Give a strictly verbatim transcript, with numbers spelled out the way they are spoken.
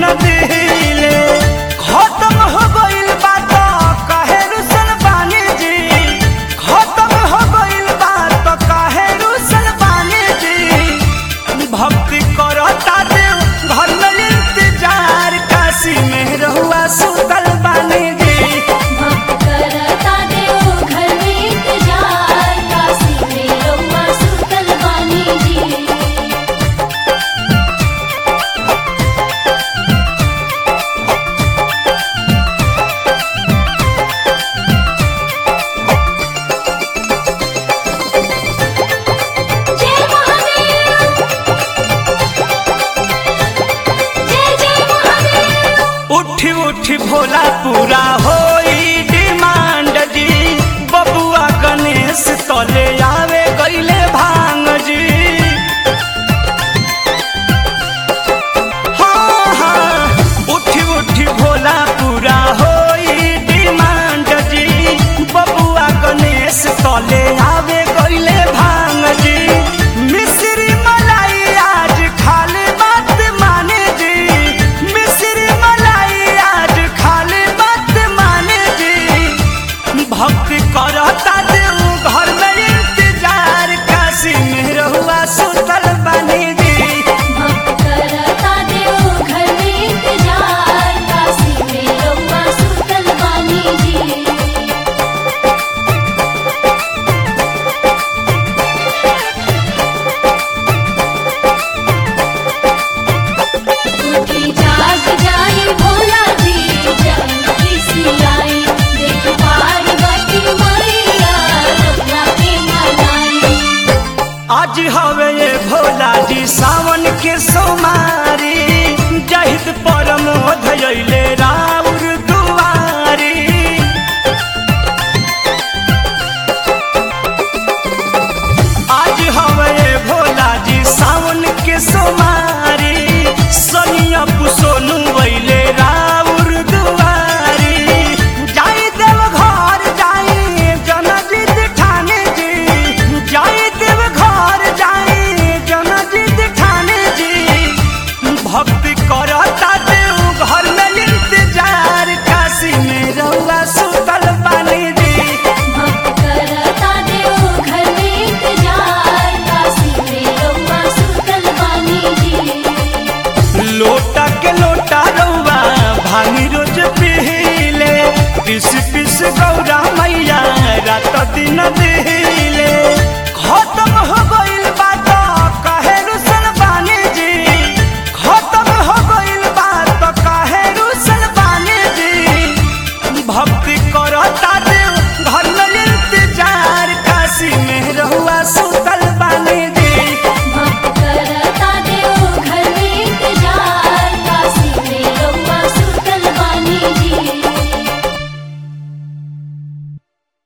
दिले खत्म हो गइल बात काहे रुसल बानी जी खत्म हो गइल बात काहे रुसल बानी जी भक्ति करता देव घर में इंतजार काशी में रहुआ सुतल बानी जी उठी उठी भोला पूरा होई डिमांड जी बबुआ गणेश तले आवे गईले भांग जी हाँ हाँ उठी उठी भोला पूरा होई डिमांड जी बबुआ गणेश तले आवे गईले भांग जी मिश्री मलाई आज खाली बात माने जी मिश्री भक्ति करता देव घर में इंतजार काशी में रहुआ सुतल बानी जी भक्त करता देव घर में इंतजार काशी में रहुआ सुतल बानी जी उठी जाग जाई भोला जी जानकी सियाई देख पार्वती मैया रत्ना के मनाई आज हवे ये भोला जी सावन के सोमारी जहिद परमोध अइले राउर दुआरी आज हवे ये भोला जी सावन के सोमारी सनिया पुसोनु अइले राउर दुआरी जाई देव घर जाई जनजीत ठाने जी जाई देव घर जाई जनजीत ठाने जी भक्ति करता देव घर में इंतजार काशी में रहुआ सुतल बानी जी भक्त करता देव घर में इंतजार काशी में रहुआ सुतल बानी जी लोटा के लोटा रहुआ भांगी रोज पीले पिस पिस गौरा मैया रात दिन दे